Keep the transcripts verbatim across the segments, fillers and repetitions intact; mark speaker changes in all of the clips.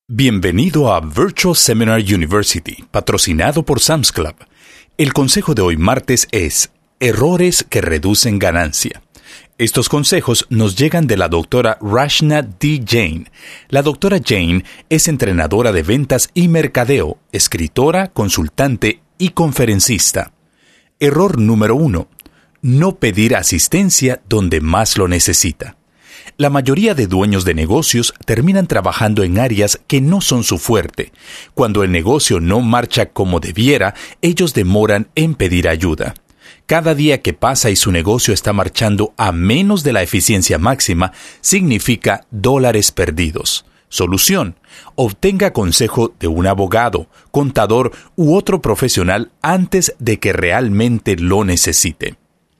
Speaker 1: Bienvenido a Virtual Seminar University, patrocinado por Sam's Club. El consejo de hoy martes es errores que reducen ganancia. Estos consejos nos llegan de la doctora Rachna D. Jain. La doctora Jain es entrenadora de ventas y mercadeo, escritora, consultante y conferencista. Error número uno. No pedir asistencia donde más lo necesita. La mayoría de dueños de negocios terminan trabajando en áreas que no son su fuerte. Cuando el negocio no marcha como debiera, ellos demoran en pedir ayuda. Cada día que pasa y su negocio está marchando a menos de la eficiencia máxima, significa dólares perdidos. Solución: obtenga consejo de un abogado, contador u otro profesional antes de que realmente lo necesite.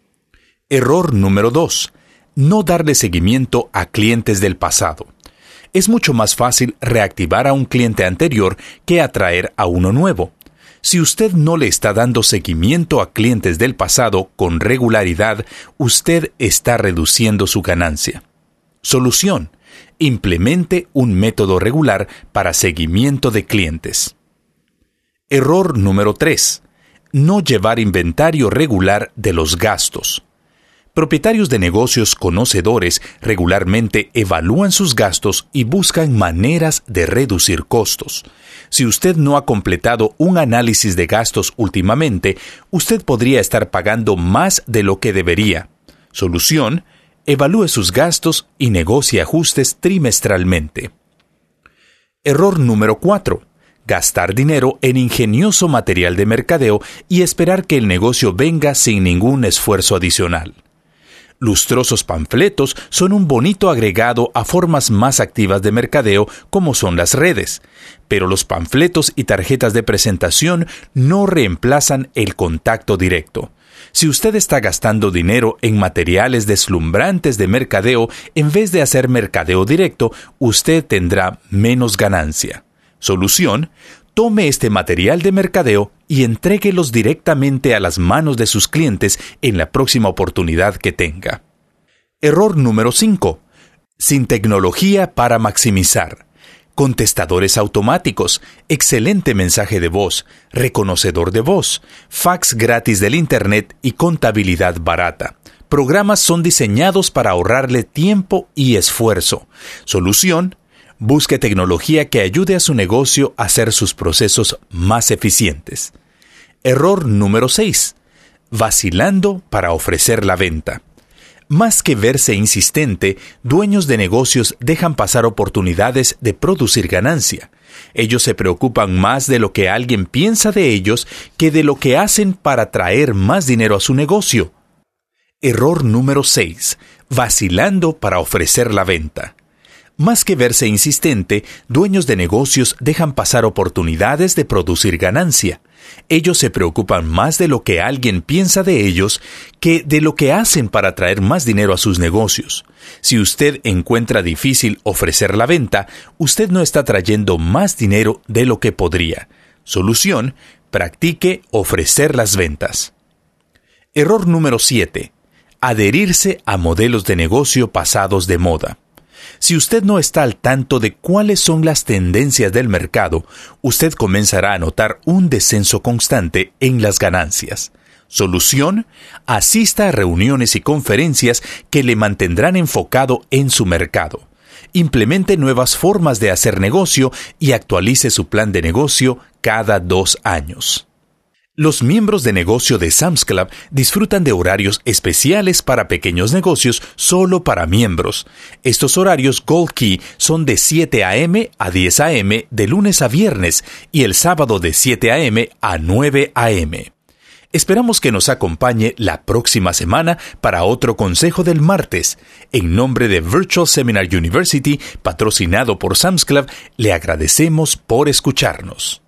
Speaker 1: Error número dos. No darle seguimiento a clientes del pasado. Es mucho más fácil reactivar a un cliente anterior que atraer a uno nuevo. Si usted no le está dando seguimiento a clientes del pasado con regularidad, usted está reduciendo su ganancia. Solución: implemente un método regular para seguimiento de clientes. Error número tres. No llevar inventario regular de los gastos. Propietarios de negocios conocedores regularmente evalúan sus gastos y buscan maneras de reducir costos. Si usted no ha completado un análisis de gastos últimamente, usted podría estar pagando más de lo que debería. Solución: evalúe sus gastos y negocie ajustes trimestralmente. Error número cuatro. Gastar dinero en ingenioso material de mercadeo y esperar que el negocio venga sin ningún esfuerzo adicional. Lustrosos panfletos son un bonito agregado a formas más activas de mercadeo como son las redes, pero los panfletos y tarjetas de presentación no reemplazan el contacto directo. Si usted está gastando dinero en materiales deslumbrantes de mercadeo en vez de hacer mercadeo directo, usted tendrá menos ganancia. Solución: tome este material de mercadeo y entréguelos directamente a las manos de sus clientes en la próxima oportunidad que tenga. Error número cinco. Sin tecnología para maximizar. Contestadores automáticos, excelente mensaje de voz, reconocedor de voz, fax gratis del Internet y contabilidad barata. Programas son diseñados para ahorrarle tiempo y esfuerzo. Solución: busque tecnología que ayude a su negocio a hacer sus procesos más eficientes. Error número seis. Vacilando para ofrecer la venta. Más que verse insistente, dueños de negocios dejan pasar oportunidades de producir ganancia. Ellos se preocupan más de lo que alguien piensa de ellos que de lo que hacen para traer más dinero a su negocio. Error número seis. Vacilando para ofrecer la venta. Más que verse insistente, dueños de negocios dejan pasar oportunidades de producir ganancia. Ellos se preocupan más de lo que alguien piensa de ellos que de lo que hacen para traer más dinero a sus negocios. Si usted encuentra difícil ofrecer la venta, usted no está trayendo más dinero de lo que podría. Solución: practique ofrecer las ventas. Error número siete. Adherirse a modelos de negocio pasados de moda. Si usted no está al tanto de cuáles son las tendencias del mercado, usted comenzará a notar un descenso constante en las ganancias. Solución: asista a reuniones y conferencias que le mantendrán enfocado en su mercado. Implemente nuevas formas de hacer negocio y actualice su plan de negocio cada dos años. Los miembros de negocio de Sam's Club disfrutan de horarios especiales para pequeños negocios solo para miembros. Estos horarios Gold Key son de siete a eme a diez a eme de lunes a viernes y el sábado de siete a eme a nueve a eme. Esperamos que nos acompañe la próxima semana para otro consejo del martes. En nombre de Virtual Seminar University, patrocinado por Sam's Club, le agradecemos por escucharnos.